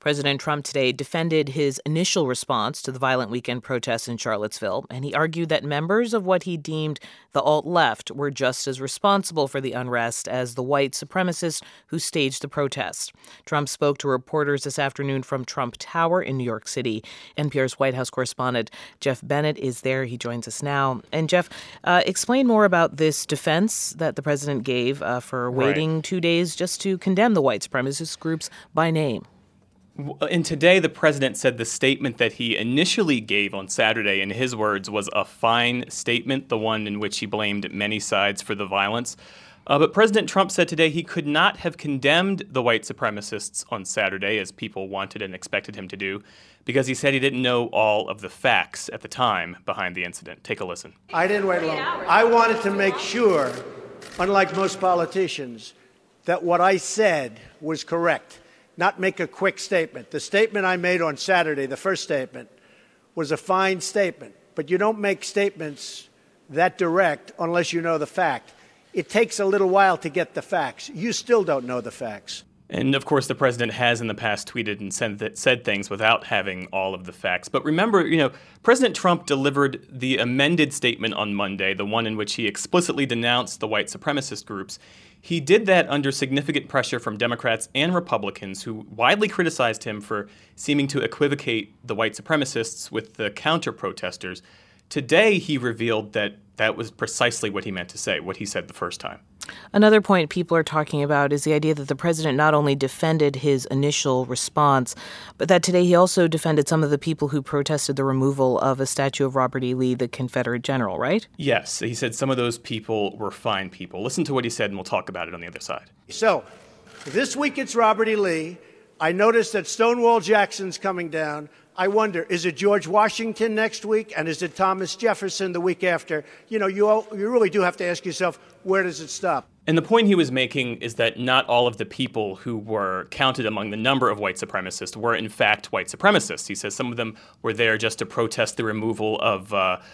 President Trump today defended his initial response to the violent weekend protests in Charlottesville, and he argued that members of what he deemed the alt-left were just as responsible for the unrest as the white supremacists who staged the protests. Trump spoke to reporters this afternoon from Trump Tower in New York City. NPR's White House correspondent Jeff Bennett is there. He joins us now. And Jeff, explain more about this defense that the president gave for waiting 2 days just to condemn the white supremacist groups by name. And today, the president said the statement that he initially gave on Saturday, in his words, was a fine statement, the one in which he blamed many sides for the violence. But President Trump said today he could not have condemned the white supremacists on Saturday, as people wanted and expected him to do, because he said he didn't know all of the facts at the time behind the incident. Take a listen. I didn't wait long. I wanted to make sure, unlike most politicians, that what I said was correct. Not make a quick statement. The statement I made on Saturday, the first statement, was a fine statement. But you don't make statements that direct unless you know the fact. It takes a little while to get the facts. You still don't know the facts. And, of course, the president has in the past tweeted and said things without having all of the facts. But remember, President Trump delivered the amended statement on Monday, the one in which he explicitly denounced the white supremacist groups. He did that under significant pressure from Democrats and Republicans who widely criticized him for seeming to equivocate the white supremacists with the counter-protesters. Today, he revealed that that was precisely what he meant to say, what he said the first time. Another point people are talking about is the idea that the president not only defended his initial response, but that today he also defended some of the people who protested the removal of a statue of Robert E. Lee, the Confederate general, right? Yes. He said some of those people were fine people. Listen to what he said, and we'll talk about it on the other side. So, this week it's Robert E. Lee. I noticed that Stonewall Jackson's coming down. I wonder, is it George Washington next week? And is it Thomas Jefferson the week after? You really do have to ask yourself, where does it stop? And the point he was making is that not all of the people who were counted among the number of white supremacists were, in fact, white supremacists. He says some of them were there just to protest the removal of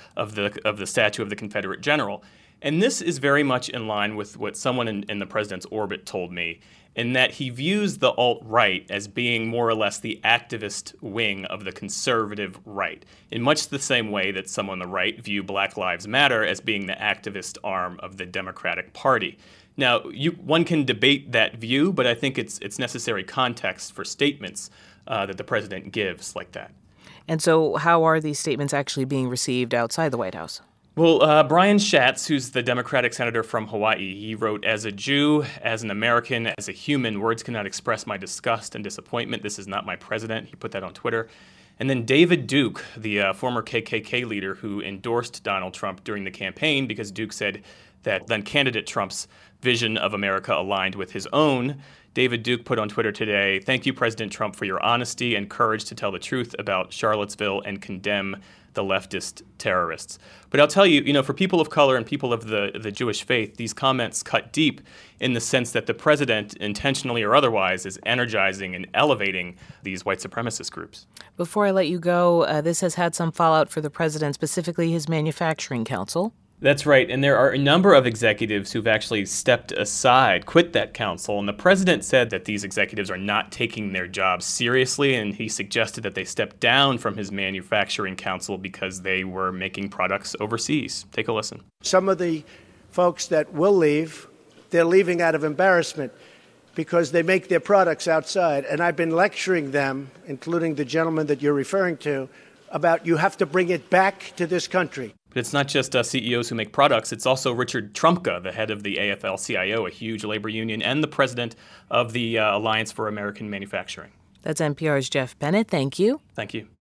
the statue of the Confederate general. And this is very much in line with what someone in the president's orbit told me, in that he views the alt-right as being more or less the activist wing of the conservative right, in much the same way that some on the right view Black Lives Matter as being the activist arm of the Democratic Party. Now, one can debate that view, but I think it's necessary context for statements that the president gives like that. And so how are these statements actually being received outside the White House? Well, Brian Schatz, who's the Democratic senator from Hawaii, he wrote, "As a Jew, as an American, as a human, words cannot express my disgust and disappointment. This is not my president." He put that on Twitter. And then David Duke, the former KKK leader who endorsed Donald Trump during the campaign because Duke said that then candidate Trump's vision of America aligned with his own. David Duke put on Twitter today, "Thank you, President Trump, for your honesty and courage to tell the truth about Charlottesville and condemn the leftist terrorists." But I'll tell you, for people of color and people of the Jewish faith, these comments cut deep in the sense that the president, intentionally or otherwise, is energizing and elevating these white supremacist groups. Before I let you go, this has had some fallout for the president, specifically his manufacturing council. That's right. And there are a number of executives who've actually stepped aside, quit that council. And the president said that these executives are not taking their jobs seriously. And he suggested that they step down from his manufacturing council because they were making products overseas. Take a listen. Some of the folks that will leave, they're leaving out of embarrassment because they make their products outside. And I've been lecturing them, including the gentleman that you're referring to, about you have to bring it back to this country. But it's not just CEOs who make products. It's also Richard Trumka, the head of the AFL-CIO, a huge labor union, and the president of the Alliance for American Manufacturing. That's NPR's Jeff Bennett. Thank you. Thank you.